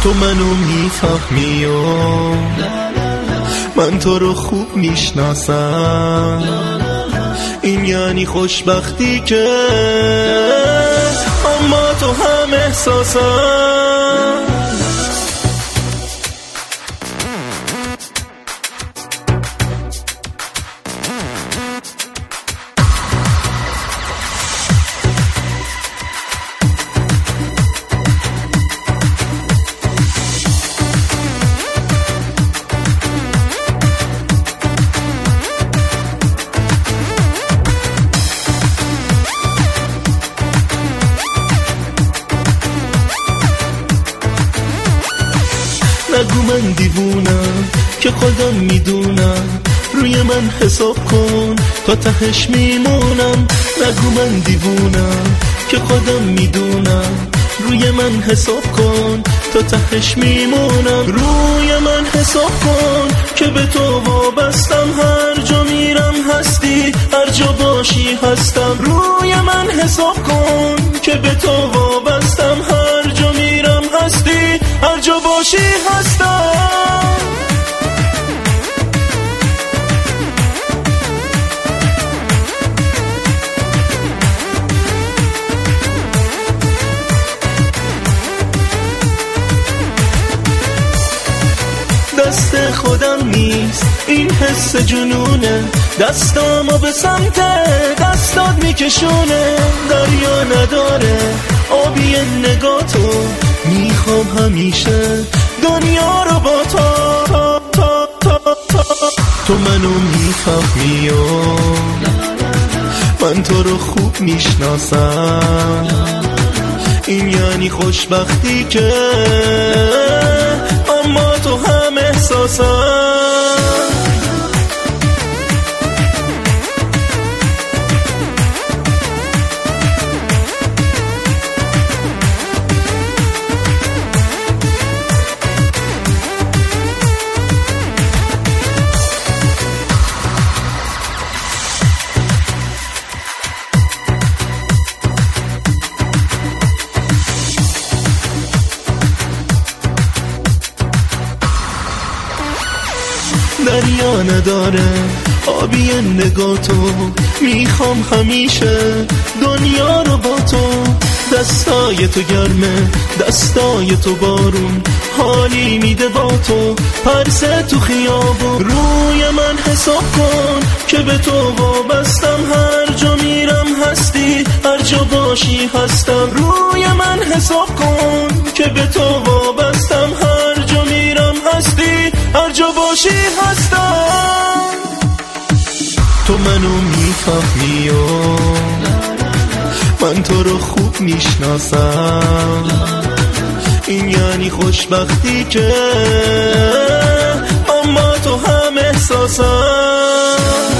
تو منو میفهمی و من تو رو خوب میشناسم. این یعنی خوشبختی که اما تو هم احساسم. نگو من دیوونم که خودم میدونم، روی من حساب کن تا تهش میمونم. نگو من دیوونم که خودم میدونم، روی من حساب کن تا تهش میمونم. روی من حساب کن که به تو وابستم، هر جا میرم هستی، هر جا باشی هستم. روی من حساب کن که به تو وابستم، هر جا میرم هستی، هر جا باشی هستم. دست خودم نیست این حس جنونه، دستامو به سمت دستات میکشونه. دریا نداره آبی نگاتو، میخوام همیشه دنیا رو با تو منو میفهمی و من تو رو خوب میشناسم. این یعنی خوشبختی که اما تو هم احساسم. دریا نداره آبی نگاتو، میخوام همیشه دنیا رو با تو. دستای تو گرمه دستای تو بارون، حالی میده با تو پرسه تو خیابون. روی من حساب کن که به تو وابستم، هر جا میرم هستی، هر جا باشی هستم. روی من حساب کن که به تو وابستم، هر جا میرم هستی، هر جا باشی هستم. تو منو میفهمی و من تو رو خوب میشناسم. این یعنی خوشبختی که اما تو هم احساسم.